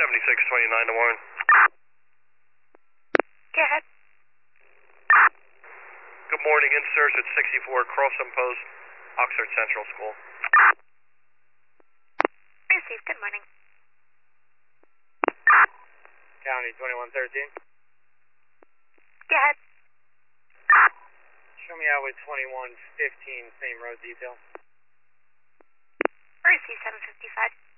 7629 to Warren. Go ahead. Good morning, in search at 64 Crossing Post, Oxford Central School. Received. Good morning. County 2113. Go ahead. Show me out with 2115, same road detail. Received 755.